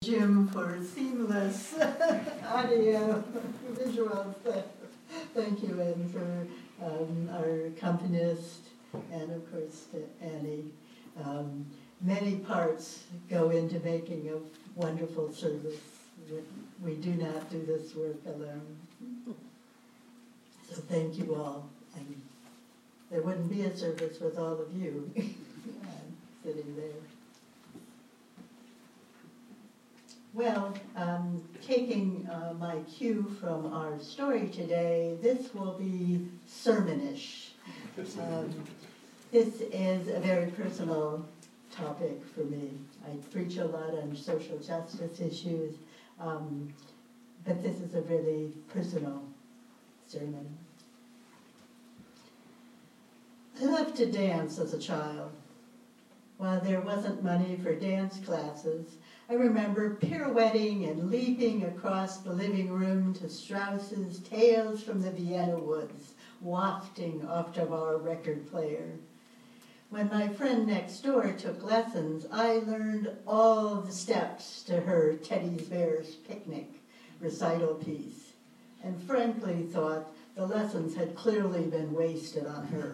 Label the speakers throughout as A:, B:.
A: Jim for seamless audio visuals. Thank you, Anne, for our accompanist, and of course to Annie. Many parts go into making a wonderful service. We do not do this work alone. So thank you all. And there wouldn't be a service with all of you sitting there. Well, taking my cue from our story today, this will be sermonish. This is a very personal topic for me. I preach a lot on social justice issues, but this is a really personal sermon. I loved to dance as a child. While there wasn't money for dance classes, I remember pirouetting and leaping across the living room to Strauss's Tales from the Vienna Woods, wafting off of our record player. When my friend next door took lessons, I learned all the steps to her Teddy Bear's Picnic recital piece, and frankly thought the lessons had clearly been wasted on her.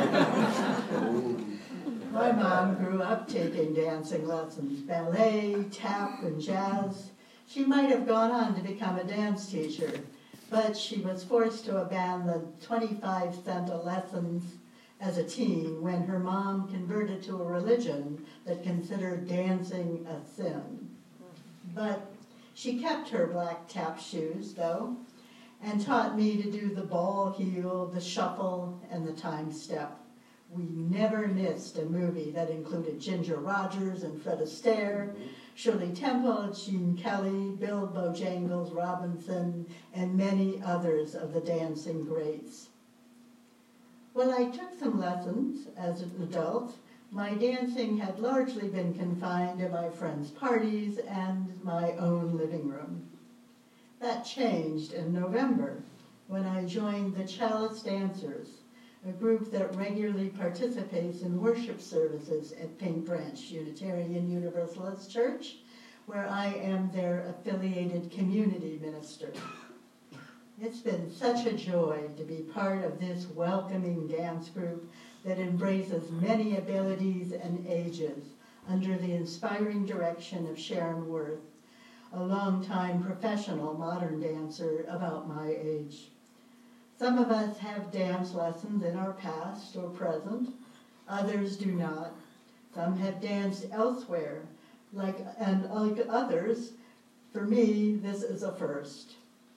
A: My mom grew up taking dancing lessons, ballet, tap, and jazz. She might have gone on to become a dance teacher, but she was forced to abandon the 25-cent lessons as a teen when her mom converted to a religion that considered dancing a sin. But she kept her black tap shoes, though, and taught me to do the ball heel, the shuffle, and the time step. We never missed a movie that included Ginger Rogers and Fred Astaire, Shirley Temple, Gene Kelly, Bill Bojangles Robinson, and many others of the dancing greats. While I took some lessons as an adult, my dancing had largely been confined to my friends' parties and my own living room. That changed in November when I joined the Chalice Dancers, a group that regularly participates in worship services at Paint Branch Unitarian Universalist Church, where I am their affiliated community minister. It's been such a joy to be part of this welcoming dance group that embraces many abilities and ages under the inspiring direction of Sharon Worth, a longtime professional modern dancer about my age. Some of us have dance lessons in our past or present. Others do not. Some have danced elsewhere, like others, for me, this is a first.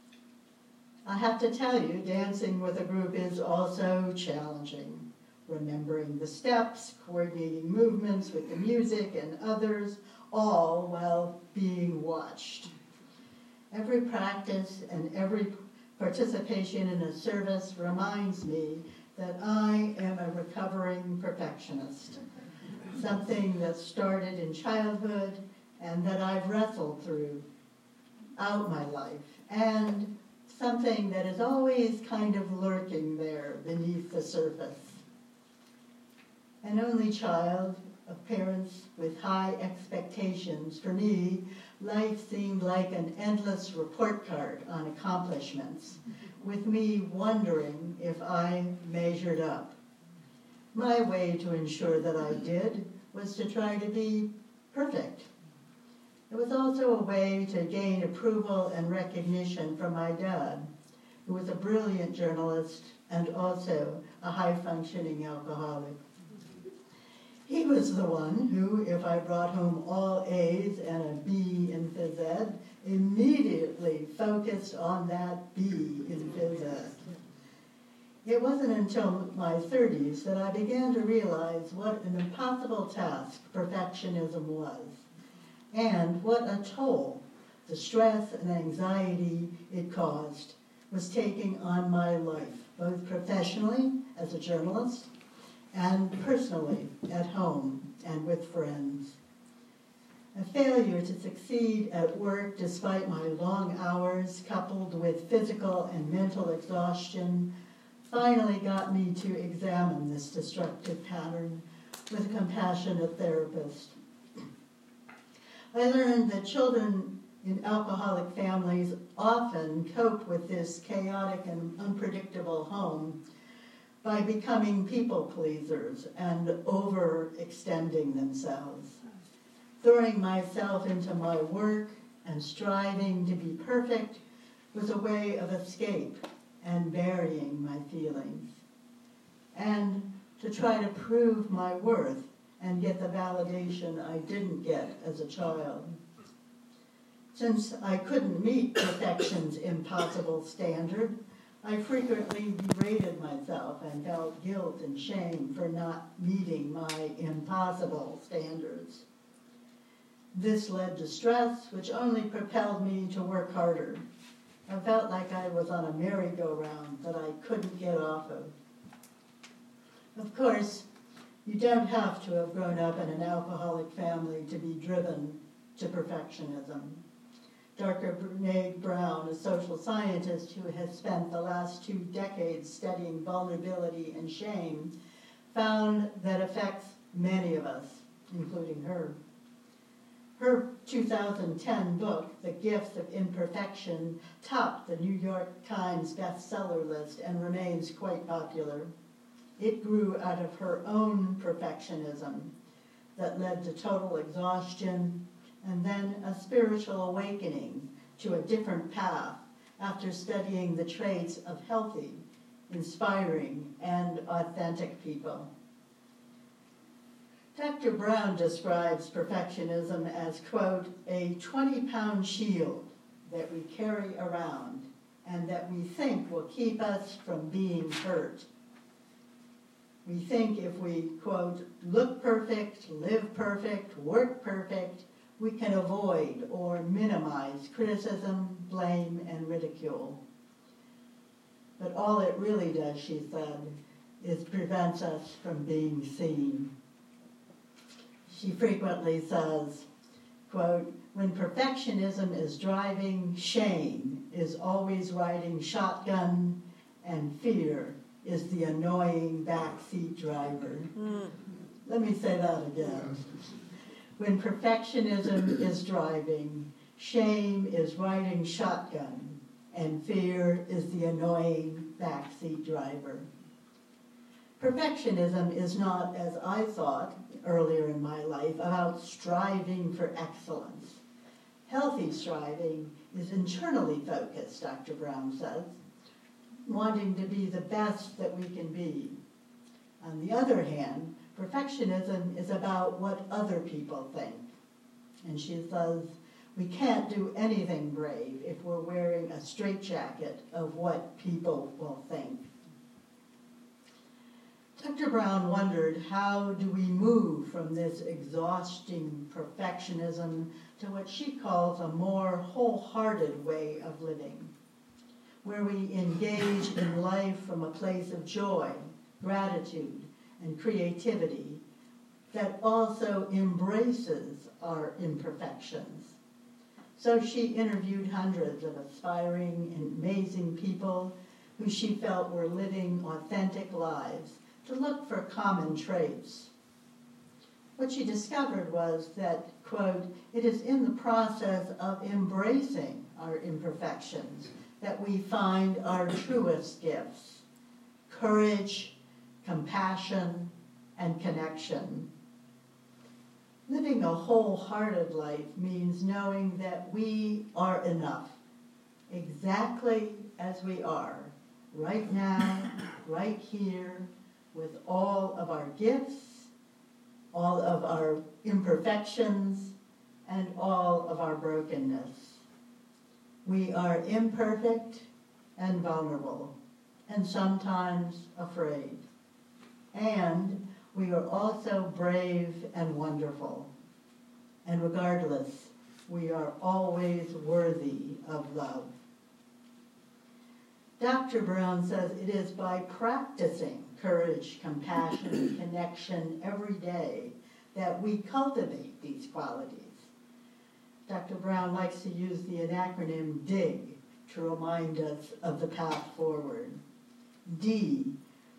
A: I have to tell you, dancing with a group is also challenging. Remembering the steps, coordinating movements with the music and others, all while being watched. Every practice and every participation in a service reminds me that I am a recovering perfectionist, something that started in childhood and that I've wrestled through out my life, and something that is always kind of lurking there beneath the surface. An only child of parents with high expectations, for me, life seemed like an endless report card on accomplishments, with me wondering if I measured up. My way to ensure that I did was to try to be perfect. It was also a way to gain approval and recognition from my dad, who was a brilliant journalist and also a high-functioning alcoholic. He was the one who, if I brought home all A's and a B in phys ed, immediately focused on that B in phys ed. It wasn't until my 30s that I began to realize what an impossible task perfectionism was, and what a toll the stress and anxiety it caused was taking on my life, both professionally as a journalist and personally at home and with friends. A failure to succeed at work despite my long hours, coupled with physical and mental exhaustion, finally got me to examine this destructive pattern with a compassionate therapist. I learned that children in alcoholic families often cope with this chaotic and unpredictable home by becoming people pleasers and overextending themselves. Throwing myself into my work and striving to be perfect was a way of escape and burying my feelings, and to try to prove my worth and get the validation I didn't get as a child. Since I couldn't meet perfection's impossible standard, I frequently berated myself and felt guilt and shame for not meeting my impossible standards. This led to stress, which only propelled me to work harder. I felt like I was on a merry-go-round that I couldn't get off of. Of course, you don't have to have grown up in an alcoholic family to be driven to perfectionism. Dr. Brene Brown, a social scientist who has spent the last 2 decades studying vulnerability and shame, found that affects many of us, including her. Her 2010 book, The Gifts of Imperfection, topped the New York Times bestseller list and remains quite popular. It grew out of her own perfectionism that led to total exhaustion and then a spiritual awakening to a different path after studying the traits of healthy, inspiring, and authentic people. Dr. Brown describes perfectionism as, quote, a 20-pound shield that we carry around and that we think will keep us from being hurt. We think if we, quote, look perfect, live perfect, work perfect, we can avoid or minimize criticism, blame, and ridicule. But all it really does, she said, is prevents us from being seen. She frequently says, quote, when perfectionism is driving, shame is always riding shotgun, and fear is the annoying backseat driver. Let me say that again. When perfectionism is driving, shame is riding shotgun, and fear is the annoying backseat driver. Perfectionism is not, as I thought earlier in my life, about striving for excellence. Healthy striving is internally focused, Dr. Brown says, wanting to be the best that we can be. On the other hand, perfectionism is about what other people think. And she says, we can't do anything brave if we're wearing a straitjacket of what people will think. Dr. Brown wondered, how do we move from this exhausting perfectionism to what she calls a more wholehearted way of living, where we engage in life from a place of joy, gratitude, and creativity that also embraces our imperfections. So she interviewed hundreds of aspiring and amazing people who she felt were living authentic lives to look for common traits. What she discovered was that, quote, it is in the process of embracing our imperfections that we find our truest gifts: courage, compassion, and connection. Living a wholehearted life means knowing that we are enough, exactly as we are, right now, right here, with all of our gifts, all of our imperfections, and all of our brokenness. We are imperfect and vulnerable, and sometimes afraid. And we are also brave and wonderful. And regardless, we are always worthy of love. Dr. Brown says it is by practicing courage, compassion, connection every day that we cultivate these qualities. Dr. Brown likes to use the acronym DIG to remind us of the path forward. D,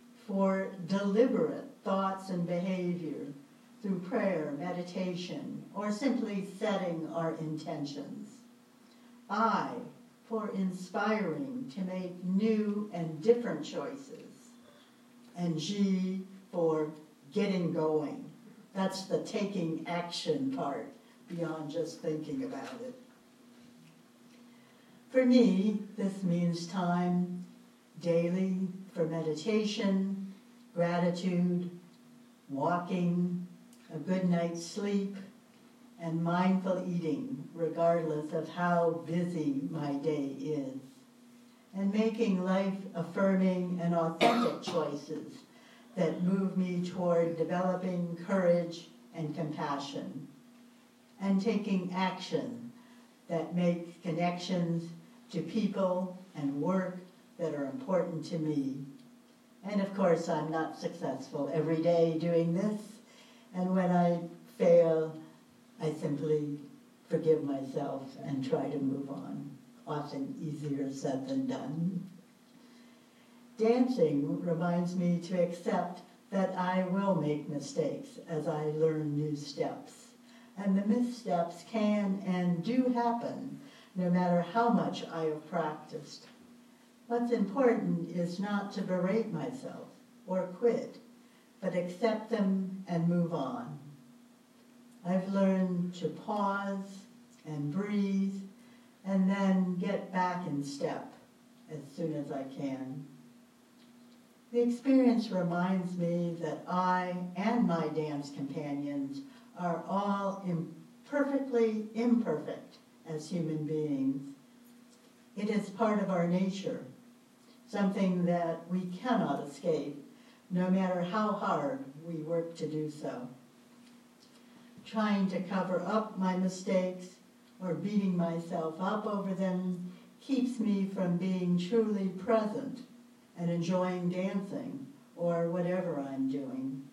A: for deliberate thoughts and behavior through prayer, meditation, or simply setting our intentions. I, for inspiring to make new and different choices. And G, for getting going. That's the taking action part, beyond just thinking about it. For me, this means time daily for meditation, gratitude, walking, a good night's sleep, and mindful eating, regardless of how busy my day is, and making life-affirming and authentic choices that move me toward developing courage and compassion, and taking action that makes connections to people and work that are important to me. And of course, I'm not successful every day doing this, and when I fail, I simply forgive myself and try to move on. Often easier said than done. Dancing reminds me to accept that I will make mistakes as I learn new steps. And the missteps can and do happen, no matter how much I have practiced. What's important is not to berate myself or quit, but accept them and move on. I've learned to pause and breathe and then get back in step as soon as I can. The experience reminds me that I and my dance companions are all perfectly imperfect as human beings. It is part of our nature, something that we cannot escape, no matter how hard we work to do so. Trying to cover up my mistakes or beating myself up over them keeps me from being truly present and enjoying dancing or whatever I'm doing.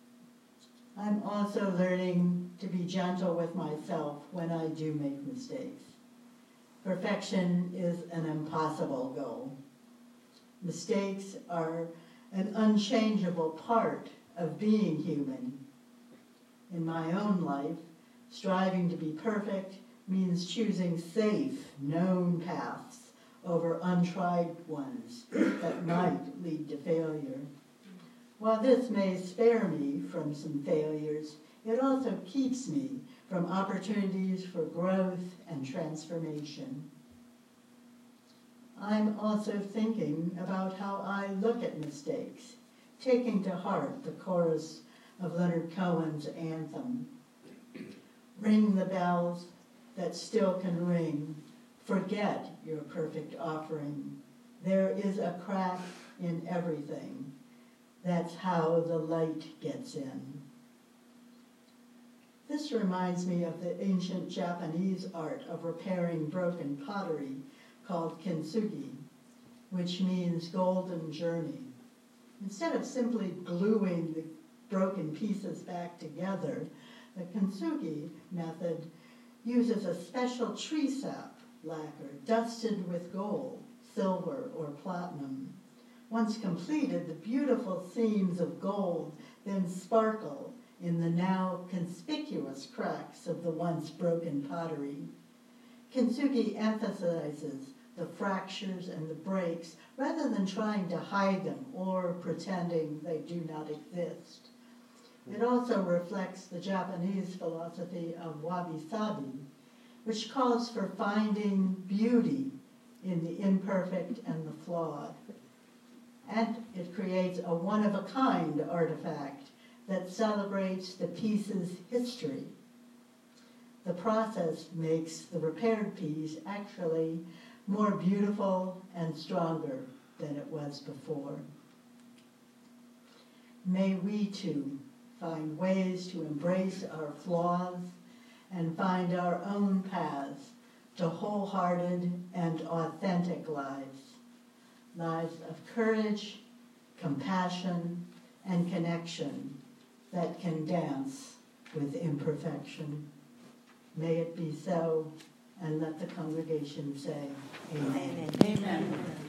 A: I'm also learning to be gentle with myself when I do make mistakes. Perfection is an impossible goal. Mistakes are an unchangeable part of being human. In my own life, striving to be perfect means choosing safe, known paths over untried ones that might lead to failure. While this may spare me from some failures, it also keeps me from opportunities for growth and transformation. I'm also thinking about how I look at mistakes, taking to heart the chorus of Leonard Cohen's anthem. Ring the bells that still can ring. Forget your perfect offering. There is a crack in everything. That's how the light gets in. This reminds me of the ancient Japanese art of repairing broken pottery called kintsugi, which means golden journey. Instead of simply gluing the broken pieces back together, the kintsugi method uses a special tree sap lacquer dusted with gold, silver, or platinum. Once completed, the beautiful seams of gold then sparkle in the now conspicuous cracks of the once broken pottery. Kintsugi emphasizes the fractures and the breaks rather than trying to hide them or pretending they do not exist. It also reflects the Japanese philosophy of wabi-sabi, which calls for finding beauty in the imperfect and the flawed. And it creates a one-of-a-kind artifact that celebrates the piece's history. The process makes the repaired piece actually more beautiful and stronger than it was before. May we too find ways to embrace our flaws and find our own paths to wholehearted and authentic lives. Lives of courage, compassion, and connection that can dance with imperfection. May it be so, and let the congregation say, Amen.
B: Amen. Amen.